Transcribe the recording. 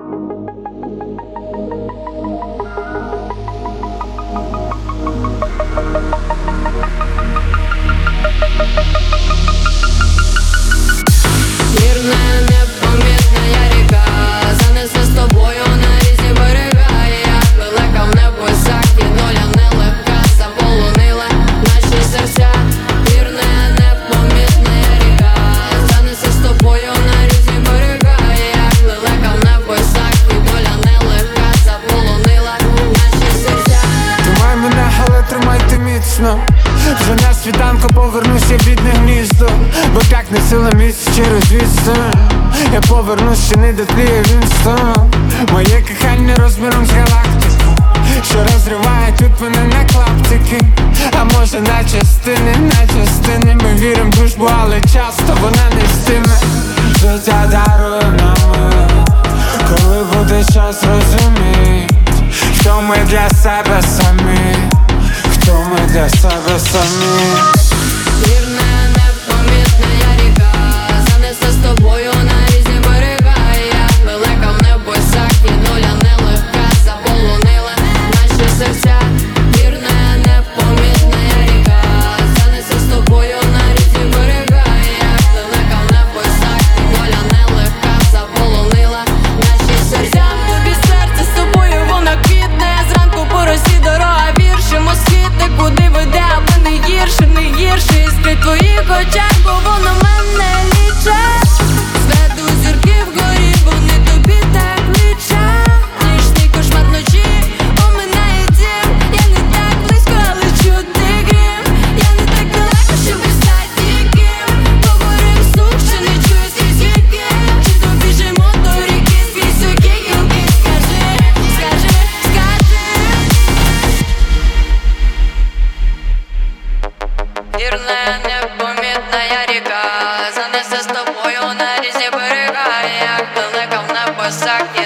Мирная, непомітна ріка занесе з тобою на різні берега. Як далека в небо сяк, і доля нелегка заполонила наші серця. Мирная, непомітна ріка занесе з тобою на різні берега. Як далека в небо сяк, і доля нелегка заполонила наші серця. Тримай мене, але тримайте міцно. Вже на світанку повернусь я в рідне гніздо, бо так не сила місць через відстань. Я повернусь, ще не дотліє Вінстон. Моє кохання розміром з галактику, що розриває тут мене на клаптики. А може на частини ми вірим в дружбу, але часто вона не стиме. Життя дарує нам, коли буде час розуміть, хто ми для себе самі, хто ми для себе самі. Мирная, непомітна ріка занесе з тобою на різні берега. Як далека в небо сяк, і доля нелегка заполонила наші серця. Мирная, непомітна ріка занесе з тобою на різні берега. Як далека в небо сяк, і доля нелегка заполонила наші серця. Тобі серце з тобою воно квітне, зранку по росі дорога віршимо східне, куди веде, аби не гірше іскри в твоїх очах, бо воно мене лічить. Зведу зірки вгорі, вони тобі так личать. Нічний кошмар вночі оминає дім. Я не так близько, але чути грім. Я не так далеко, щоб стати яким. Говорив слух, що не чую скрізь гірки. Чи то біжимо до ріки скрізь окі гілки? Скажи. Мирная, непомітна ріка занесе з тобою на різні берега. Як далека в небо сяк,